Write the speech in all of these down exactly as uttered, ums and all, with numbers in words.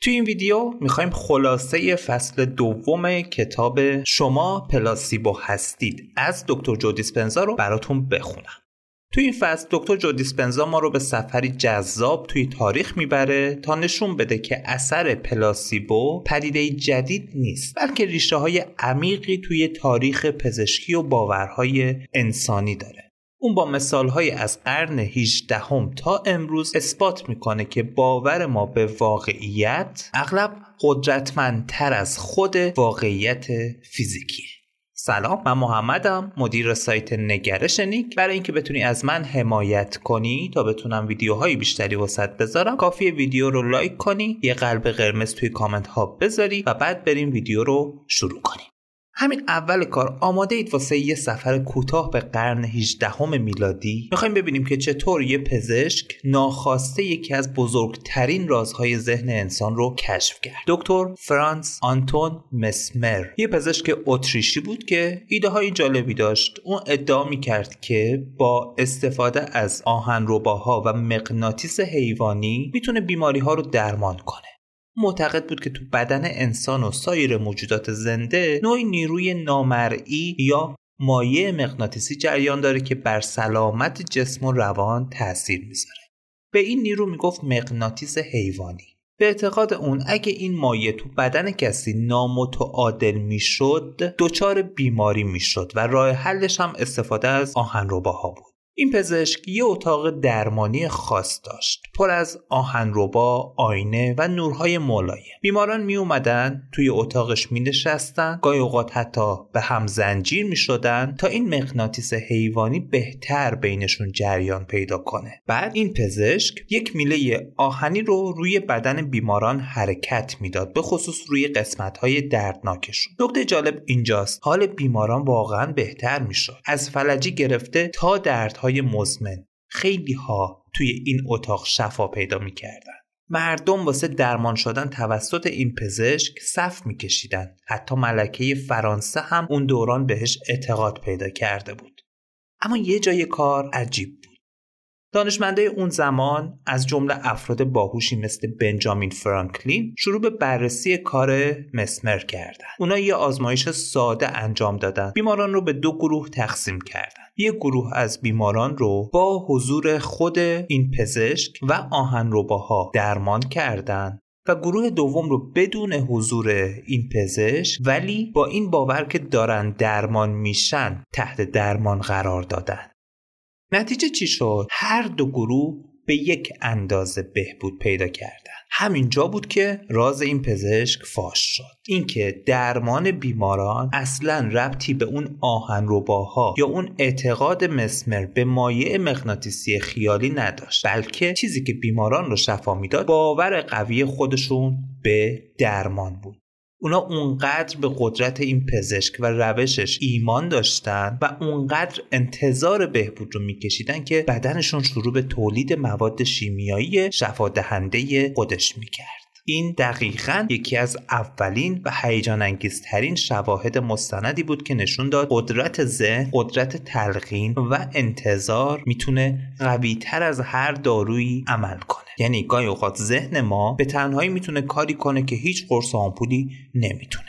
توی این ویدیو میخوایم خلاصه فصل دوم کتاب شما پلاسیبو هستید از دکتر جو دیسپنزا رو براتون بخونم. توی این فصل دکتر جو دیسپنزا ما رو به سفری جذاب توی تاریخ میبره تا نشون بده که اثر پلاسیبو پدیده جدید نیست، بلکه ریشه های عمیقی توی تاریخ پزشکی و باورهای انسانی داره. اون با مثالهای از قرن هجدهم تا امروز اثبات میکنه که باور ما به واقعیت اغلب قدرتمندتر از خود واقعیت فیزیکیه. سلام، من محمدم، مدیر سایت نگرش نیک. برای اینکه بتونی از من حمایت کنی تا بتونم ویدیوهای بیشتری واسط بذارم، کافیه ویدیو رو لایک کنی، یه قلب قرمز توی کامنت ها بذاری و بعد بریم ویدیو رو شروع کنیم. همین اول کار آماده اید واسه یه سفر کوتاه به قرن هجدهم میلادی. میخوایم ببینیم که چطور یه پزشک ناخواسته یکی از بزرگترین رازهای ذهن انسان رو کشف کرد. دکتر فرانس آنتون مسمر یه پزشک اتریشی بود که ایده های جالبی داشت. اون ادعا میکرد که با استفاده از آهنرباها و مغناطیس حیوانی میتونه بیماری ها رو درمان کنه. معتقد بود که تو بدن انسان و سایر موجودات زنده نوعی نیروی نامرئی یا مایع مغناطیسی جریان داره که بر سلامت جسم و روان تأثیر میذاره. به این نیرو میگفت مغناطیس حیوانی. به اعتقاد اون اگه این مایع تو بدن کسی نامتعادل میشد، دچار بیماری میشد و راه حلش هم استفاده از آهنرباها بود. این پزشک یه اتاق درمانی خاص داشت، پر از آهنربا، آینه و نورهای ملایم. بیماران می اومدن توی اتاقش می نشستن، گاهی اوقات حتی به هم زنجیر می شدن تا این مغناطیس حیوانی بهتر بینشون جریان پیدا کنه. بعد این پزشک یک میله آهنی رو روی بدن بیماران حرکت میداد، به خصوص روی قسمت‌های دردناکشون. نکته جالب اینجاست، حال بیماران واقعا بهتر میشد. از فلجی گرفته تا درد های مزمن خیلی ها توی این اتاق شفا پیدا می‌کردن. مردم واسه درمان شدن توسط این پزشک صف می‌کشیدن. حتی ملکه فرانسه هم اون دوران بهش اعتقاد پیدا کرده بود. اما یه جای کار عجیب بود. دانشمندای اون زمان از جمله افراد باهوشی مثل بنجامین فرانکلین شروع به بررسی کار مسمر کردن. اونا یه آزمایش ساده انجام دادن. بیماران رو به دو گروه تقسیم کردن. یه گروه از بیماران رو با حضور خود این پزشک و آهنرباها درمان کردن و گروه دوم رو بدون حضور این پزشک ولی با این باور که دارن درمان میشن تحت درمان قرار دادن. نتیجه چی شد؟ هر دو گروه به یک اندازه بهبود پیدا کردن. همینجا بود که راز این پزشک فاش شد. اینکه درمان بیماران اصلاً ربطی به اون آهنرباها یا اون اعتقاد مسمر به مایع مغناطیسی خیالی نداشت، بلکه چیزی که بیماران رو شفا میداد باور قوی خودشون به درمان بود. اونا اونقدر به قدرت این پزشک و روشش ایمان داشتن و اونقدر انتظار بهبود رو میکشیدن که بدنشون شروع به تولید مواد شیمیایی شفا دهنده خودش میکرد. این دقیقاً یکی از اولین و هیجان انگیزترین شواهد مستندی بود که نشون داد قدرت ذهن، قدرت تلقین و انتظار میتونه قوی‌تر از هر دارویی عمل کنه. یعنی گاهی اوقات ذهن ما به تنهایی میتونه کاری کنه که هیچ قرص آمپولی نمیتونه.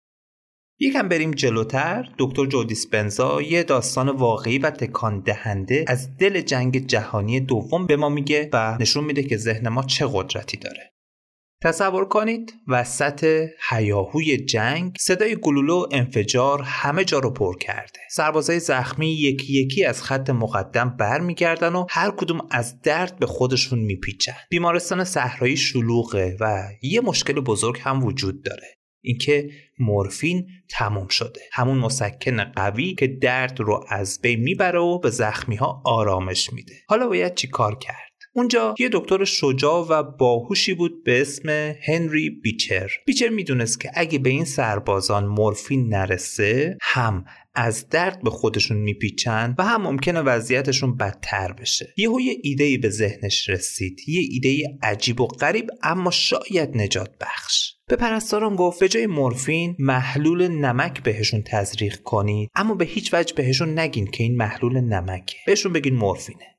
یکم بریم جلوتر، دکتر جو دیسپنزا یه داستان واقعی و تکان دهنده از دل جنگ جهانی دوم به ما میگه و نشون میده که ذهن ما چه قدرتی داره. تصور کنید وسط هیاهوی جنگ صدای گلوله و انفجار همه جا رو پر کرده. سربازای زخمی یکی یکی از خط مقدم برمیگردن و هر کدوم از درد به خودشون میپیچن. بیمارستان صحرایی شلوغه و یه مشکل بزرگ هم وجود داره. اینکه مورفین تموم شده، همون مسکن قوی که درد رو از بین میبره و به زخمی‌ها آرامش میده. حالا باید چی کار کرد؟ اونجا یه دکتر شجاع و باهوشی بود به اسم هنری بیچر. بیچر میدونست که اگه به این سربازان مورفین نرسه هم از درد به خودشون میپیچن و هم ممکنه وضعیتشون بدتر بشه. یهو یه ایده‌ای به ذهنش رسید، یه ایده عجیب و غریب اما شاید نجات بخش. به پرستاران گفت به جای مورفین محلول نمک بهشون تزریق کنید، اما به هیچ وجه بهشون نگین که این محلول نمکه، بهشون بگین مورفینه.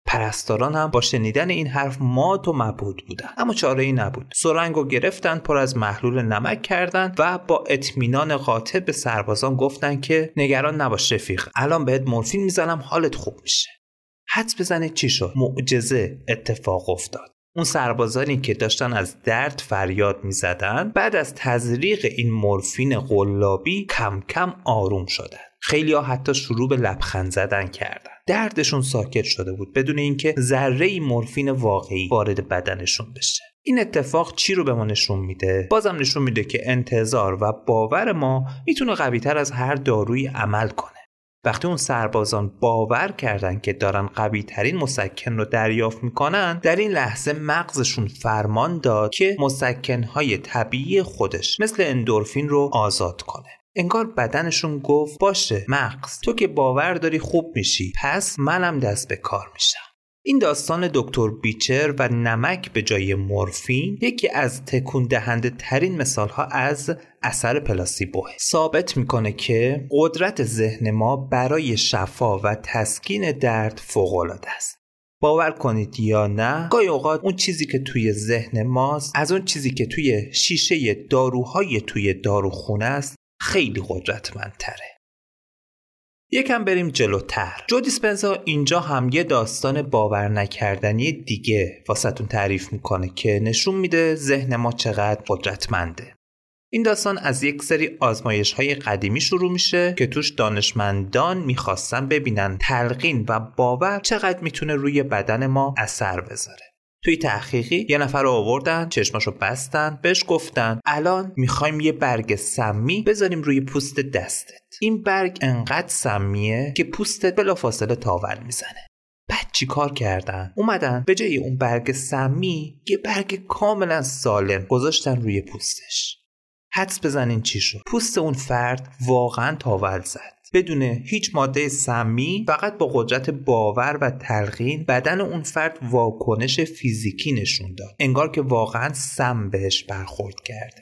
پرستاران هم با شنیدن این حرف مات و مبهوت بودن، اما چاره‌ای نبود. سرنگو گرفتن، پر از محلول نمک کردن و با اطمینان قاطع به سربازان گفتن که نگران نباش رفیق، الان بهت مورفین میزنم حالت خوب میشه. حدس بزنید چی شد؟ معجزه اتفاق افتاد. اون سربازانی که داشتن از درد فریاد میزدن بعد از تزریق این مورفین قلابی کم کم آروم شدن. خیلی ها حتی شروع به لبخند زدن کردن. دردشون ساکت شده بود بدون اینکه ذره‌ای مورفین واقعی وارد بدنشون بشه. این اتفاق چی رو به ما نشون میده؟ بازم نشون میده که انتظار و باور ما میتونه قوی‌تر از هر دارویی عمل کنه. وقتی اون سربازان باور کردن که دارن قوی ترین مسکن رو دریافت میکنن، در این لحظه مغزشون فرمان داد که مسکنهای طبیعی خودش مثل اندورفین رو آزاد کنه. انگار بدنشون گفت باشه مغز، تو که باور داری خوب میشی، پس منم دست به کار میشم. این داستان دکتر بیچر و نمک به جای مورفین یکی از تکون دهنده ترین مثال ها از اثر پلاسیبوه. ثابت میکنه که قدرت ذهن ما برای شفا و تسکین درد فوق العاده است. باور کنید یا نه، گاهی اوقات اون چیزی که توی ذهن ماست از اون چیزی که توی شیشه داروهای توی داروخونه است خیلی قدرتمندتره. یکم بریم جلوتر. جو دیسپنزا اینجا هم یه داستان باور نکردنی دیگه واسهتون تعریف میکنه که نشون میده ذهن ما چقدر قدرتمنده. این داستان از یک سری آزمایش‌های قدیمی شروع میشه که توش دانشمندان میخواستن ببینن تلقین و باور چقدر میتونه روی بدن ما اثر بذاره. توی تحقیقی یه نفر رو آوردن، چشماشو بستن، بهش گفتن الان میخوایم یه برگ سمی بذاریم روی پوست دستت. این برگ انقدر سمیه که پوستت بلافاصله تاول میزنه. بعد چی کار کردن؟ اومدن به جای اون برگ سمی یه برگ کاملا سالم گذاشتن روی پوستش. حدس بزنین چی شد؟ پوست اون فرد واقعا تاول زد. بدون هیچ ماده سمی، فقط با قدرت باور و تلقین بدن اون فرد واکنش فیزیکی نشون داد. انگار که واقعا سم بهش برخورد کرده.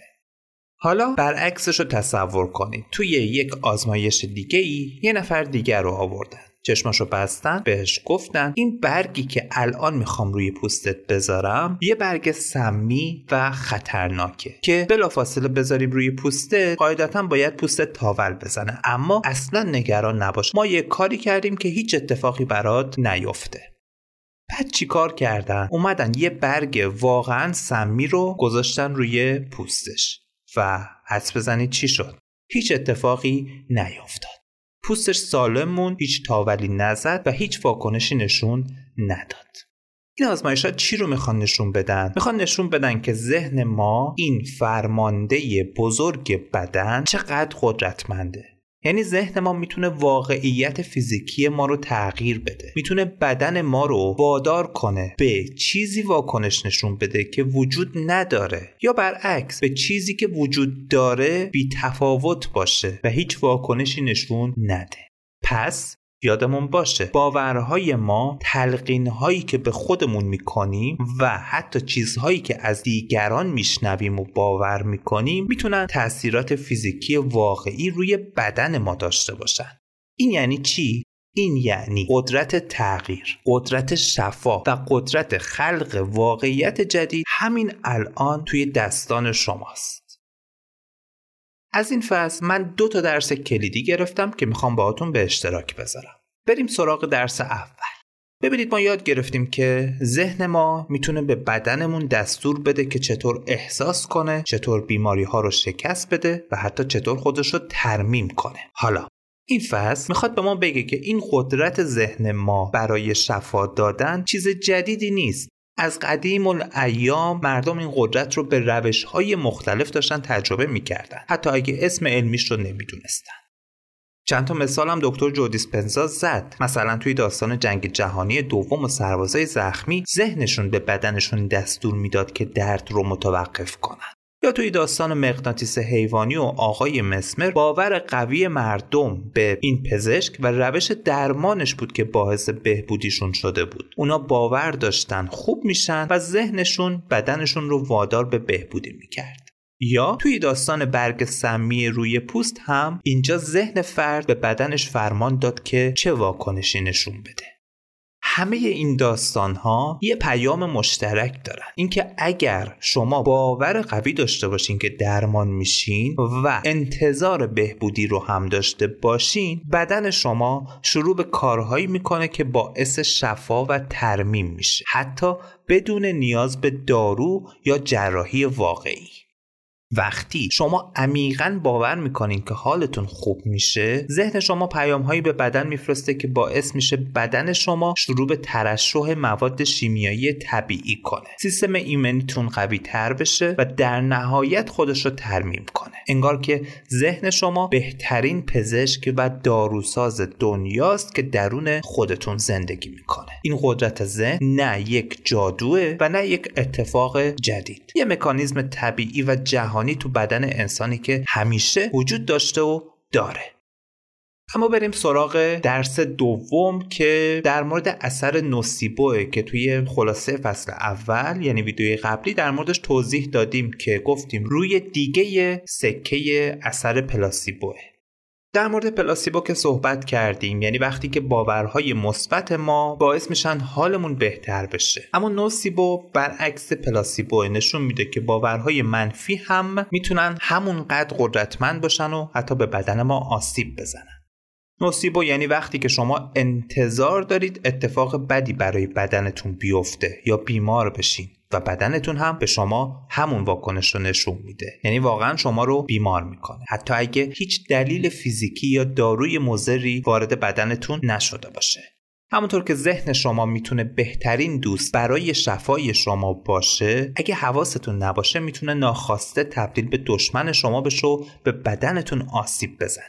حالا برعکسش رو تصور کنید. توی یک آزمایش دیگه ای یه نفر دیگر رو آوردن. چشماشو بستن، بهش گفتن این برگی که الان میخوام روی پوستت بذارم یه برگ سمی و خطرناکه که بلافاصله بذاریم روی پوستت قاعدتا باید پوستت تاول بزنه، اما اصلا نگران نباش، ما یه کاری کردیم که هیچ اتفاقی برات نیفته. بعد چی کار کردن؟ اومدن یه برگ واقعا سمی رو گذاشتن روی پوستش و حدس بزنید چی شد؟ هیچ اتفاقی نیفتاد. پوستش سالم موند، هیچ تاولی نزد و هیچ واکنشی نشون نداد. این آزمایش‌ها چی رو میخوان نشون بدن؟ میخوان نشون بدن که ذهن ما، این فرمانده بزرگ بدن، چقدر قدرتمنده. یعنی ذهن ما میتونه واقعیت فیزیکی ما رو تغییر بده. میتونه بدن ما رو وادار کنه به چیزی واکنش نشون بده که وجود نداره، یا برعکس به چیزی که وجود داره بی تفاوت باشه و هیچ واکنشی نشون نده. پس یادمون باشه باورهای ما، تلقینهایی که به خودمون میکنیم و حتی چیزهایی که از دیگران میشنویم و باور میکنیم میتونن تأثیرات فیزیکی واقعی روی بدن ما داشته باشن. این یعنی چی؟ این یعنی قدرت تغییر، قدرت شفا و قدرت خلق واقعیت جدید همین الان توی دستان شماست. از این فصل من دو تا درس کلیدی گرفتم که میخوام باهاتون به اشتراک بذارم. بریم سراغ درس اول. ببینید ما یاد گرفتیم که ذهن ما میتونه به بدنمون دستور بده که چطور احساس کنه، چطور بیماری ها رو شکست بده و حتی چطور خودش رو ترمیم کنه. حالا این فصل میخواد به ما بگه که این قدرت ذهن ما برای شفا دادن چیز جدیدی نیست. از قدیم الایام مردم این قدرت رو به روش‌های مختلف داشتن تجربه می‌کردن، حتی اگه اسم علمیش رو نمی‌دونستن. چند تا مثال هم دکتر جو دیسپنزا زد. مثلا توی داستان جنگ جهانی دوم و سربازای زخمی ذهنشون به بدنشون دستور میداد که درد رو متوقف کنن. یا توی داستان مغناطیس حیوانی و آقای مسمر باور قوی مردم به این پزشک و روش درمانش بود که باعث بهبودیشون شده بود. اونا باور داشتن خوب میشن و ذهنشون بدنشون رو وادار به بهبودی میکرد. یا توی داستان برگ سمی روی پوست هم اینجا ذهن فرد به بدنش فرمان داد که چه واکنشی نشون بده. همه این داستان‌ها یه پیام مشترک دارن، اینکه اگر شما باور قوی داشته باشین که درمان میشین و انتظار بهبودی رو هم داشته باشین، بدن شما شروع به کارهایی میکنه که باعث شفا و ترمیم میشه، حتی بدون نیاز به دارو یا جراحی واقعی. وقتی شما عمیقاً باور میکنین که حالتون خوب میشه، ذهن شما پیام‌هایی به بدن میفرسته که باعث میشه بدن شما شروع به ترشح مواد شیمیایی طبیعی کنه. سیستم ایمنیتون قوی تر بشه و در نهایت خودش رو ترمیم کنه. انگار که ذهن شما بهترین پزشک و داروساز دنیاست که درون خودتون زندگی میکنه. این قدرت ذهن نه یک جادوه و نه یک اتفاق جدید. یه مکانیزم طبیعی و جهانی تو بدن انسانی که همیشه وجود داشته و داره. اما بریم سراغ درس دوم که در مورد اثر نوسیبوه که توی خلاصه فصل اول یعنی ویدیوی قبلی در موردش توضیح دادیم که گفتیم روی دیگه سکه اثر پلاسیبوه. در مورد پلاسیبو که صحبت کردیم، یعنی وقتی که باورهای مثبت ما باعث میشن حالمون بهتر بشه. اما نوسیبو برعکس پلاسیبو نشون میده که باورهای منفی هم میتونن همونقدر قدرتمند باشن و حتی به بدن ما آسیب بزنن. نوسیبو یعنی وقتی که شما انتظار دارید اتفاق بدی برای بدنتون بیفته یا بیمار بشین و بدنتون هم به شما همون واکنش رو نشون میده، یعنی واقعا شما رو بیمار میکنه، حتی اگه هیچ دلیل فیزیکی یا داروی مضری وارد بدنتون نشده باشه. همونطور که ذهن شما میتونه بهترین دوست برای شفای شما باشه، اگه حواستون نباشه میتونه ناخواسته تبدیل به دشمن شما بشه و به بدنتون آسیب بزنه.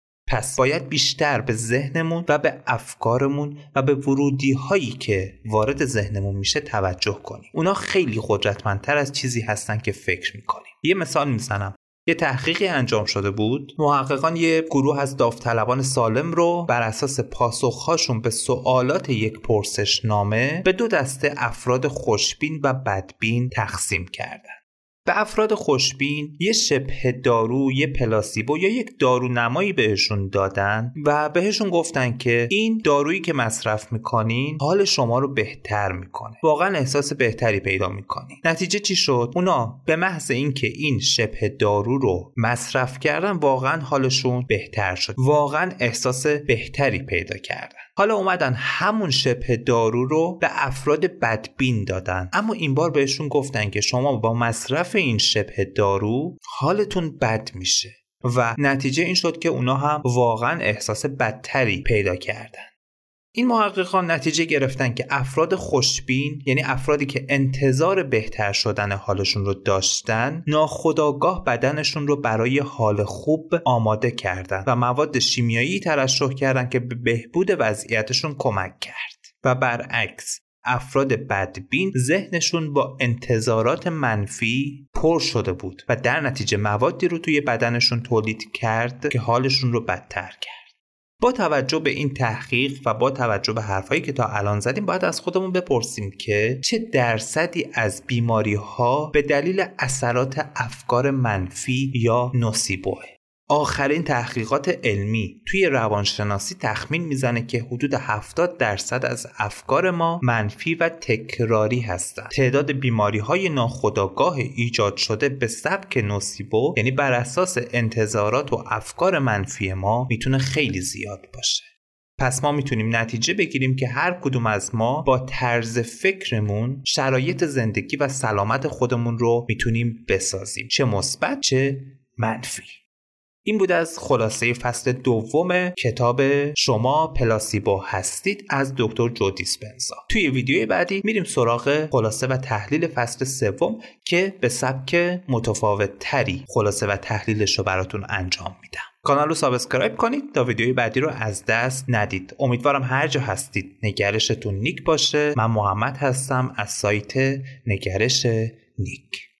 پس باید بیشتر به ذهنمون و به افکارمون و به ورودی هایی که وارد ذهنمون میشه توجه کنیم. اونا خیلی قدرتمندتر از چیزی هستن که فکر میکنیم. یه مثال میزنم. یه تحقیقی انجام شده بود. محققان یه گروه از داوطلبان سالم رو بر اساس پاسخهاشون به سوالات یک پرسشنامه به دو دسته افراد خوشبین و بدبین تقسیم کردن. به افراد خوشبین یه شبه دارو، یه پلاسیبو یا یک دارونمایی بهشون دادن و بهشون گفتن که این دارویی که مصرف میکنین حال شما رو بهتر میکنه، واقعا احساس بهتری پیدا میکنین. نتیجه چی شد؟ اونا به محض اینکه این شبه دارو رو مصرف کردن واقعا حالشون بهتر شد، واقعا احساس بهتری پیدا کردن. حالا اومدن همون شبه دارو رو به افراد بدبین دادن، اما این بار بهشون گفتن که شما با مصرف این شبه دارو حالتون بد میشه و نتیجه این شد که اونا هم واقعا احساس بدتری پیدا کردن. این محققان نتیجه گرفتن که افراد خوشبین، یعنی افرادی که انتظار بهتر شدن حالشون رو داشتن، ناخودآگاه بدنشون رو برای حال خوب آماده کردن و مواد شیمیایی ترشح کردن که به بهبود وضعیتشون کمک کرد. و برعکس افراد بدبین ذهنشون با انتظارات منفی پر شده بود و در نتیجه موادی رو توی بدنشون تولید کرد که حالشون رو بدتر کرد. با توجه به این تحقیق و با توجه به حرفایی که تا الان زدیم، باید از خودمون بپرسیم که چه درصدی از بیماری‌ها به دلیل اثرات افکار منفی یا نوسیبوه. آخرین تحقیقات علمی توی روانشناسی تخمین میزنه که حدود هفتاد درصد از افکار ما منفی و تکراری هستند. تعداد بیماری‌های ناخودآگاه ایجاد شده به سبک نوسیبو، یعنی بر اساس انتظارات و افکار منفی ما، میتونه خیلی زیاد باشه. پس ما میتونیم نتیجه بگیریم که هر کدوم از ما با طرز فکرمون شرایط زندگی و سلامت خودمون رو میتونیم بسازیم، چه مثبت چه منفی. این بود از خلاصه فصل دوم کتاب شما پلاسیبو هستید از دکتر جو دیسپنزا. توی ویدیوی بعدی میریم سراغ خلاصه و تحلیل فصل سوم که به سبک متفاوت تری خلاصه و تحلیلش رو براتون انجام میدم. کانال رو سابسکرایب کنید تا ویدیوی بعدی رو از دست ندید. امیدوارم هر جا هستید نگرشتون نیک باشه. من محمد هستم از سایت نگرش نیک.